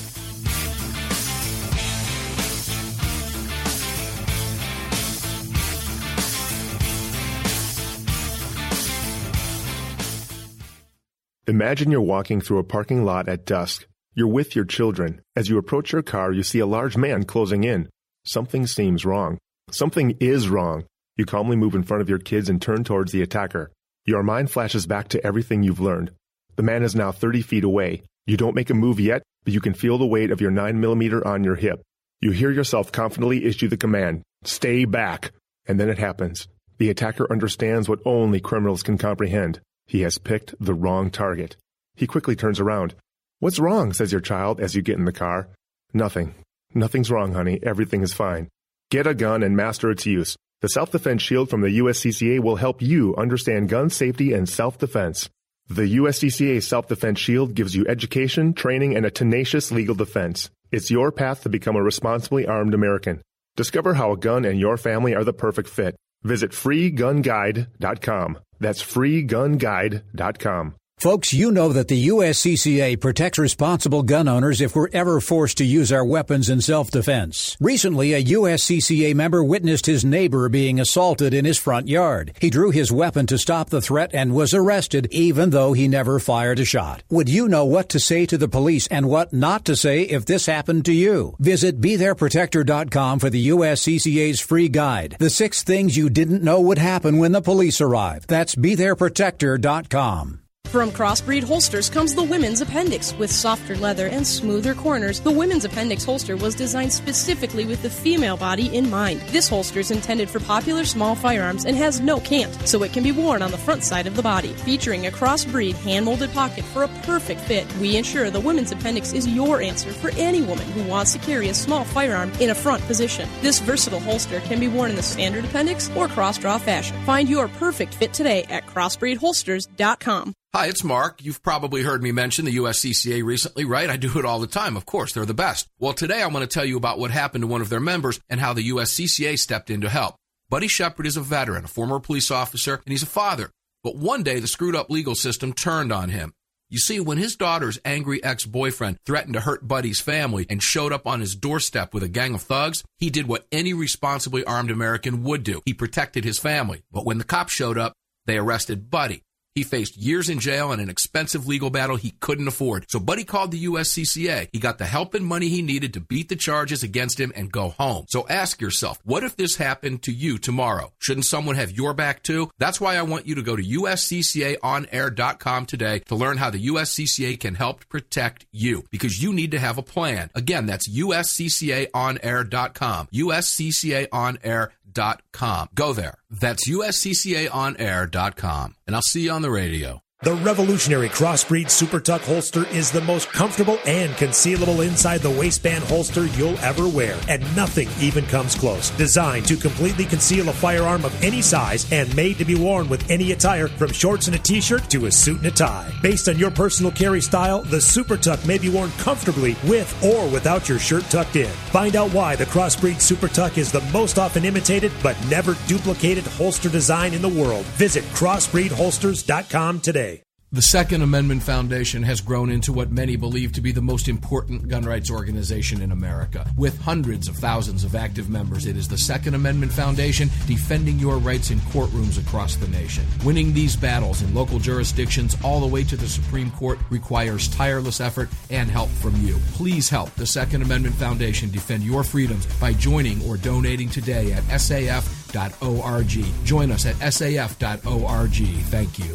Imagine you're walking through a parking lot at dusk. You're with your children. As you approach your car, you see a large man closing in. Something seems wrong. Something is wrong. You calmly move in front of your kids and turn towards the attacker. Your mind flashes back to everything you've learned. The man is now 30 feet away. You don't make a move yet, but you can feel the weight of your 9mm on your hip. You hear yourself confidently issue the command, "Stay back." And then it happens. The attacker understands what only criminals can comprehend. He has picked the wrong target. He quickly turns around. "What's wrong?" says your child as you get in the car. "Nothing. Nothing's wrong, honey. Everything is fine." Get a gun and master its use. The Self-Defense Shield from the USCCA will help you understand gun safety and self-defense. The USCCA Self-Defense Shield gives you education, training, and a tenacious legal defense. It's your path to become a responsibly armed American. Discover how a gun and your family are the perfect fit. Visit freegunguide.com. That's freegunguide.com. Folks, you know that the USCCA protects responsible gun owners if we're ever forced to use our weapons in self-defense. Recently, a USCCA member witnessed his neighbor being assaulted in his front yard. He drew his weapon to stop the threat and was arrested, even though he never fired a shot. Would you know what to say to the police and what not to say if this happened to you? Visit BeThereProtector.com for the USCCA's free guide. The 6 things you didn't know would happen when the police arrive. That's BeThereProtector.com. From Crossbreed Holsters comes the Women's Appendix. With softer leather and smoother corners, the Women's Appendix holster was designed specifically with the female body in mind. This holster is intended for popular small firearms and has no cant, so it can be worn on the front side of the body. Featuring a crossbreed hand-molded pocket for a perfect fit, we ensure the Women's Appendix is your answer for any woman who wants to carry a small firearm in a front position. This versatile holster can be worn in the standard appendix or cross-draw fashion. Find your perfect fit today at crossbreedholsters.com. Hi, it's Mark. You've probably heard me mention the USCCA recently, right? I do it all the time. Of course, they're the best. Well, today I want to tell you about what happened to one of their members and how the USCCA stepped in to help. Buddy Shepard is a veteran, a former police officer, and he's a father. But one day, the screwed-up legal system turned on him. You see, when his daughter's angry ex-boyfriend threatened to hurt Buddy's family and showed up on his doorstep with a gang of thugs, he did what any responsibly armed American would do. He protected his family. But when the cops showed up, they arrested Buddy. He faced years in jail and an expensive legal battle he couldn't afford. So Buddy called the USCCA. He got the help and money he needed to beat the charges against him and go home. So ask yourself, what if this happened to you tomorrow? Shouldn't someone have your back too? That's why I want you to go to usccaonair.com today to learn how the USCCA can help protect you, because you need to have a plan. Again, that's usccaonair.com. usccaonair.com. Go there. That's usccaonair.com. And I'll see you on the radio. The revolutionary Crossbreed Super Tuck holster is the most comfortable and concealable inside the waistband holster you'll ever wear, and nothing even comes close. Designed to completely conceal a firearm of any size and made to be worn with any attire, from shorts and a t-shirt to a suit and a tie. Based on your personal carry style, the Super Tuck may be worn comfortably with or without your shirt tucked in. Find out why the Crossbreed Super Tuck is the most often imitated but never duplicated holster design in the world. Visit crossbreedholsters.com today. The Second Amendment Foundation has grown into what many believe to be the most important gun rights organization in America. With hundreds of thousands of active members, it is the Second Amendment Foundation defending your rights in courtrooms across the nation. Winning these battles in local jurisdictions all the way to the Supreme Court requires tireless effort and help from you. Please help the Second Amendment Foundation defend your freedoms by joining or donating today at saf.org. Join us at saf.org. Thank you.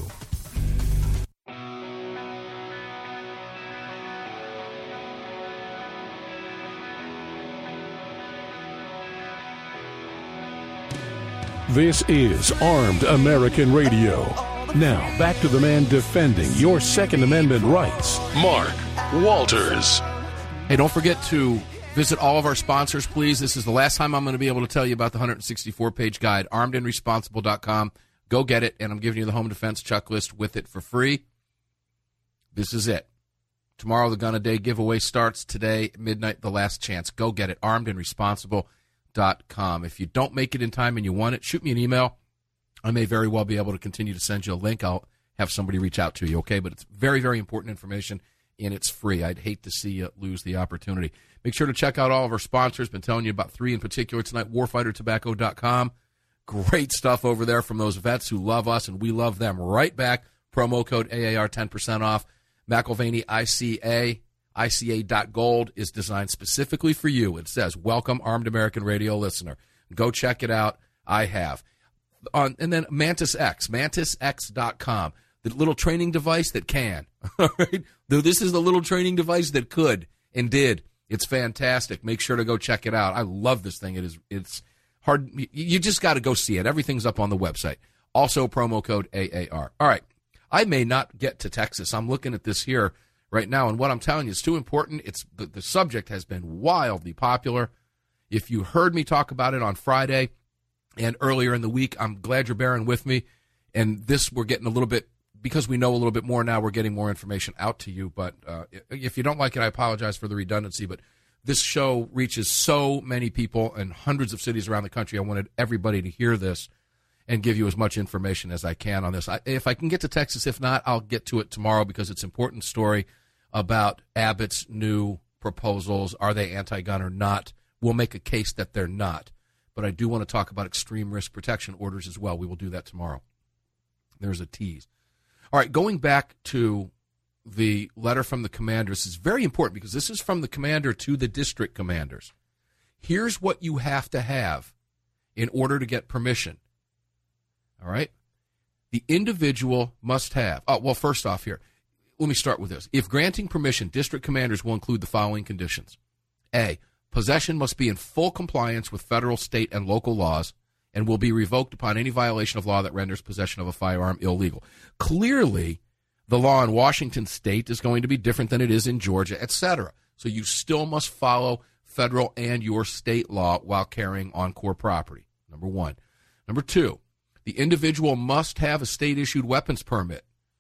This is Armed American Radio. Now, back to the man defending your Second Amendment rights, Mark Walters. Hey, don't forget to visit all of our sponsors, please. This is the last time I'm going to be able to tell you about the 164-page guide, armedandresponsible.com. Go get it, and I'm giving you the home defense checklist with it for free. This is it. Tomorrow, the Gun a Day giveaway starts. Today, midnight, the last chance. Go get it, armedandresponsible.com. If you don't make it in time and you want it, shoot me an email. I may very well be able to continue to send you a link. I'll have somebody reach out to you, okay? But it's very, very important information, and it's free. I'd hate to see you lose the opportunity. Make sure to check out all of our sponsors. Been telling you about three in particular tonight, warfightertobacco.com. Great stuff over there from those vets who love us, and we love them right back. Promo code AAR, 10% off. McIlvaney ICA.gold is designed specifically for you. It says, welcome, Armed American Radio listener. Go check it out. I have. And then Mantis X, MantisX.com, the little training device that can. All right? This is the little training device that could and did. It's fantastic. Make sure to go check it out. I love this thing. It's hard. You just got to go see it. Everything's up on the website. Also, promo code AAR. All right. I may not get to Texas. I'm looking at this here right now, and what I'm telling you is too important. It's the subject has been wildly popular. If you heard me talk about it on Friday and earlier in the week, I'm glad you're bearing with me. And this, we're getting a little bit, because we know a little bit more now, we're getting more information out to you. But if you don't like it, I apologize for the redundancy. But this show reaches so many people in hundreds of cities around the country. I wanted everybody to hear this and give you as much information as I can on this. If I can get to Texas, if not, I'll get to it tomorrow, because it's an important story about Abbott's new proposals. Are they anti-gun or not? We'll make a case that they're not. But I do want to talk about extreme risk protection orders as well. We will do that tomorrow. There's a tease. All right, going back to the letter from the commander. This is very important, because this is from the commander to the district commanders. Here's what you have to have in order to get permission. All right? The individual must have. Oh, well, first off here, let me start with this. If granting permission, district commanders will include the following conditions. A, possession must be in full compliance with federal, state, and local laws and will be revoked upon any violation of law that renders possession of a firearm illegal. Clearly, the law in Washington state is going to be different than it is in Georgia, etc. So you still must follow federal and your state law while carrying on core property, number one. Number two, the individual must have a state-issued weapons permit.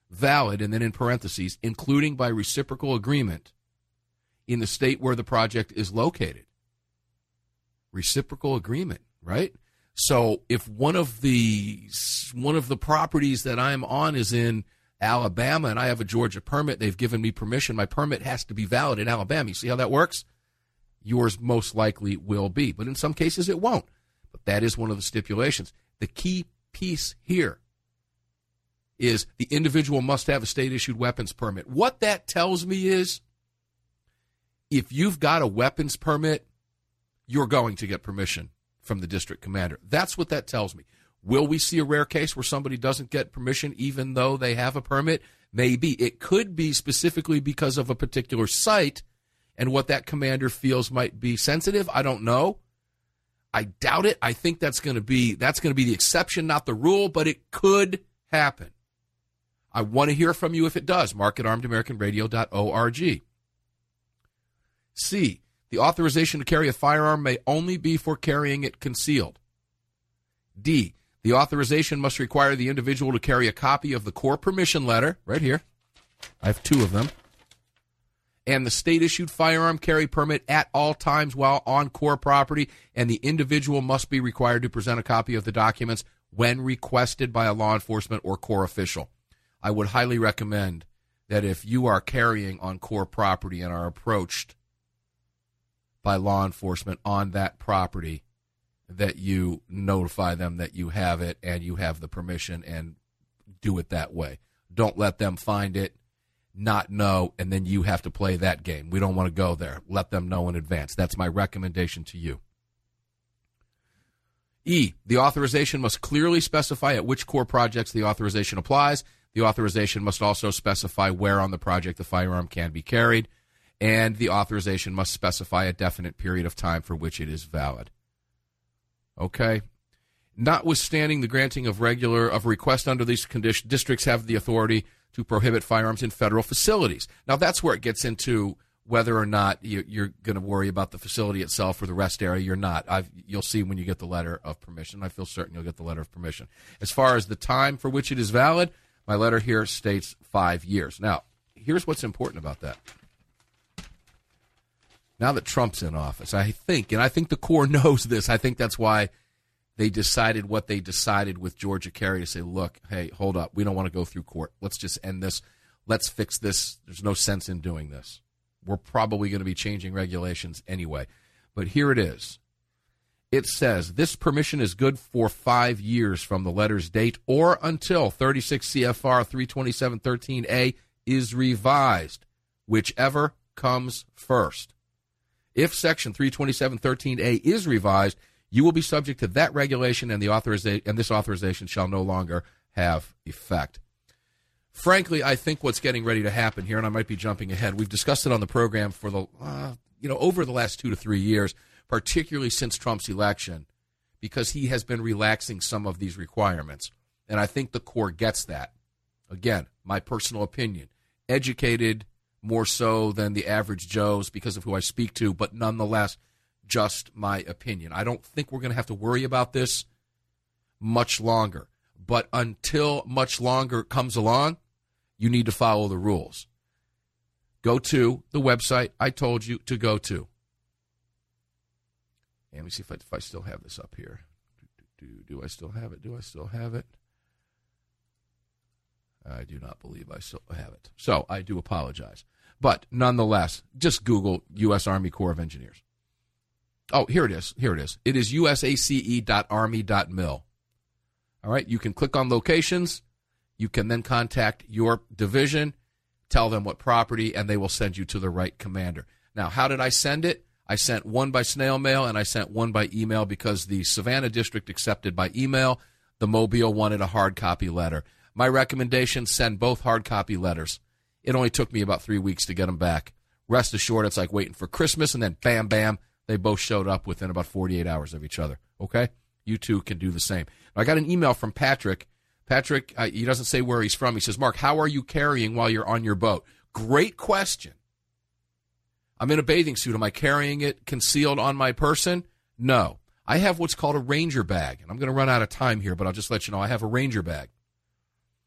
valid, and then in parentheses, including by reciprocal agreement in the state where the project is located. Reciprocal agreement, right? So if one of the properties that I'm on is in Alabama and I have a Georgia permit, they've given me permission, my permit has to be valid in Alabama. You see how that works? Yours most likely will be, but in some cases it won't. But that is one of the stipulations. The key piece here is the individual must have a state-issued weapons permit. What that tells me is if you've got a weapons permit, you're going to get permission from the district commander. That's what that tells me. Will we see a rare case where somebody doesn't get permission even though they have a permit? Maybe. It could be specifically because of a particular site and what that commander feels might be sensitive. I don't know. I doubt it. I think that's going to be the exception, not the rule, but it could happen. I want to hear from you if it does. Mark at armedamericanradio.org. C, the authorization to carry a firearm may only be for carrying it concealed. D, the authorization must require the individual to carry a copy of the Corps permission letter, right here. I have 2 of them. And the state-issued firearm carry permit at all times while on Corps property, and the individual must be required to present a copy of the documents when requested by a law enforcement or Corps official. I would highly recommend that if you are carrying on Corps property and are approached by law enforcement on that property, that you notify them that you have it and you have the permission and do it that way. Don't let them find it, not know, and then you have to play that game. We don't want to go there. Let them know in advance. That's my recommendation to you. E, the authorization must clearly specify at which Corps projects the authorization applies. The authorization must also specify where on the project the firearm can be carried, and the authorization must specify a definite period of time for which it is valid. Okay? Notwithstanding the granting of request under these conditions, districts have the authority to prohibit firearms in federal facilities. Now, that's where it gets into whether or not you're going to worry about the facility itself or the rest area. You're not. You'll see when you get the letter of permission. I feel certain you'll get the letter of permission. As far as the time for which it is valid, my letter here states 5 years. Now, here's what's important about that. Now that Trump's in office, I think the Corps knows this. I think that's why they decided what they decided with Georgia Carry to say, look, hey, hold up. We don't want to go through court. Let's just end this. Let's fix this. There's no sense in doing this. We're probably going to be changing regulations anyway. But here it is. It says this permission is good for 5 years from the letter's date or until 36 CFR 327.13a is revised, whichever comes first. If Section 327.13a is revised, you will be subject to that regulation, and this authorization shall no longer have effect. Frankly, I think what's getting ready to happen here, and I might be jumping ahead, we've discussed it on the program for the over the last 2 to 3 years, particularly since Trump's election, because he has been relaxing some of these requirements. And I think the Corps gets that. Again, my personal opinion. Educated more so than the average Joes because of who I speak to, but nonetheless, just my opinion. I don't think we're going to have to worry about this much longer. But until much longer comes along, you need to follow the rules. Go to the website I told you to go to. And let me see if I still have this up here. Do I still have it? Do I still have it? I do not believe I still have it. So I do apologize. But nonetheless, just Google U.S. Army Corps of Engineers. Oh, here it is. It is usace.army.mil. All right, you can click on locations. You can then contact your division, tell them what property, and they will send you to the right commander. Now, how did I send it? I sent one by snail mail, and I sent one by email because the Savannah district accepted by email. The Mobile wanted a hard copy letter. My recommendation, send both hard copy letters. It only took me about 3 weeks to get them back. Rest assured, it's like waiting for Christmas, and then bam, bam, they both showed up within about 48 hours of each other. Okay? You too can do the same. I got an email from Patrick. Patrick, he doesn't say where he's from. He says, Mark, how are you carrying while you're on your boat? Great question. I'm in a bathing suit. Am I carrying it concealed on my person? No. I have what's called a Ranger bag. And I'm going to run out of time here, but I'll just let you know I have a Ranger bag.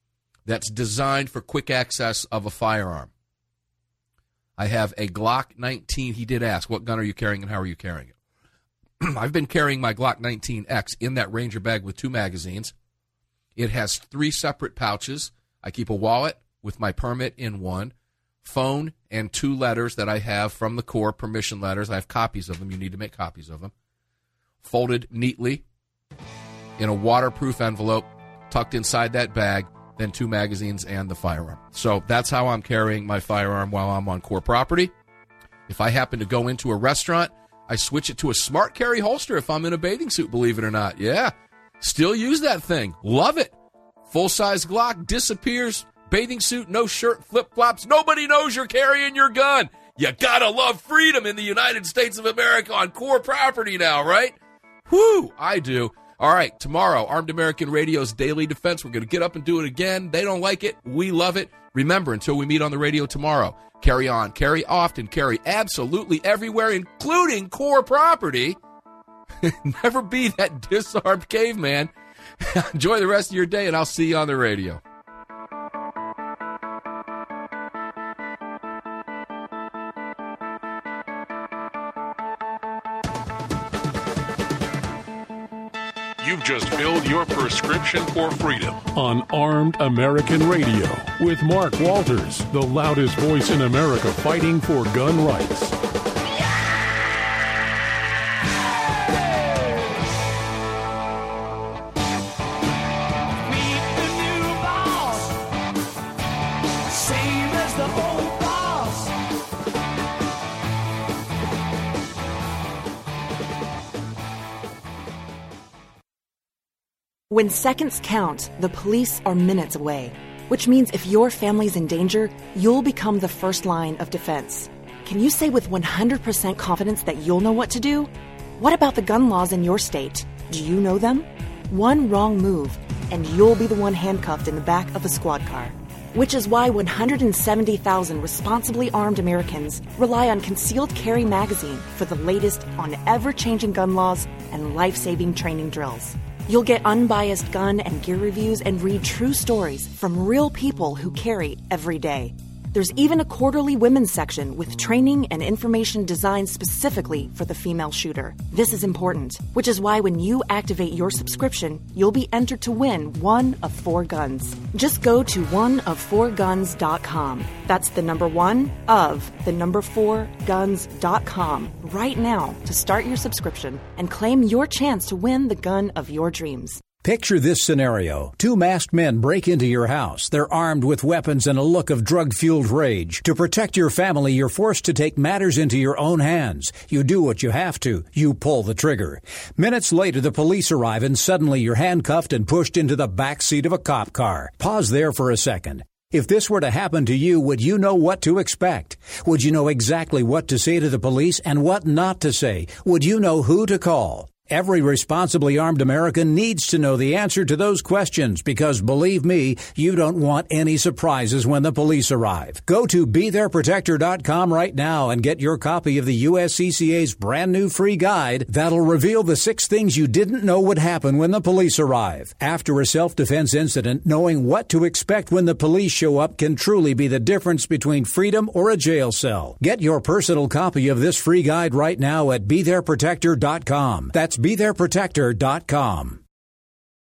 that's designed for quick access of a firearm. I have a Glock 19. He did ask, what gun are you carrying and how are you carrying it? I've been carrying my Glock 19X in that Ranger bag with 2 magazines. It has 3 separate pouches. I keep a wallet with my permit in one, phone, and 2 letters that I have from the Corps, permission letters. I have copies of them. You need to make copies of them. Folded neatly in a waterproof envelope, tucked inside that bag, then 2 magazines and the firearm. So that's how I'm carrying my firearm while I'm on Corps property. If I happen to go into a restaurant, I switch it to a smart carry holster if I'm in a bathing suit, believe it or not. Yeah, still use that thing. Love it. Full-size Glock disappears. Bathing suit, no shirt, flip-flops. Nobody knows you're carrying your gun. You gotta love freedom in the United States of America on Corps property now, right? Whew, I do. All right, tomorrow, Armed American Radio's Daily Defense. We're going to get up and do it again. They don't like it. We love it. Remember, until we meet on the radio tomorrow, carry on, carry often, carry absolutely everywhere, including Corps property. Never be that disarmed caveman. Enjoy the rest of your day, and I'll see you on the radio. You've just filled your prescription for freedom on Armed American Radio with Mark Walters, the loudest voice in America fighting for gun rights. When seconds count, the police are minutes away, which means if your family's in danger, you'll become the first line of defense. Can you say with 100% confidence that you'll know what to do? What about the gun laws in your state? Do you know them? One wrong move, and you'll be the one handcuffed in the back of a squad car. Which is why 170,000 responsibly armed Americans rely on Concealed Carry Magazine for the latest on ever-changing gun laws and life-saving training drills. You'll get unbiased gun and gear reviews and read true stories from real people who carry every day. There's even a quarterly women's section with training and information designed specifically for the female shooter. This is important, which is why when you activate your subscription, you'll be entered to win one of 4 guns. Just go to oneof4guns.com. That's the number 1 of the number 4guns.com right now to start your subscription and claim your chance to win the gun of your dreams. Picture this scenario. 2 masked men break into your house. They're armed with weapons and a look of drug-fueled rage. To protect your family, you're forced to take matters into your own hands. You do what you have to. You pull the trigger. Minutes later, the police arrive and suddenly you're handcuffed and pushed into the back seat of a cop car. Pause there for a second. If this were to happen to you, would you know what to expect? Would you know exactly what to say to the police and what not to say? Would you know who to call? Every responsibly armed American needs to know the answer to those questions because, believe me, you don't want any surprises when the police arrive. Go to BeThereProtector.com right now and get your copy of the USCCA's brand new free guide that'll reveal the 6 things you didn't know would happen when the police arrive. After a self-defense incident, knowing what to expect when the police show up can truly be the difference between freedom or a jail cell. Get your personal copy of this free guide right now at BeThereProtector.com. That's BeThereProtector.com.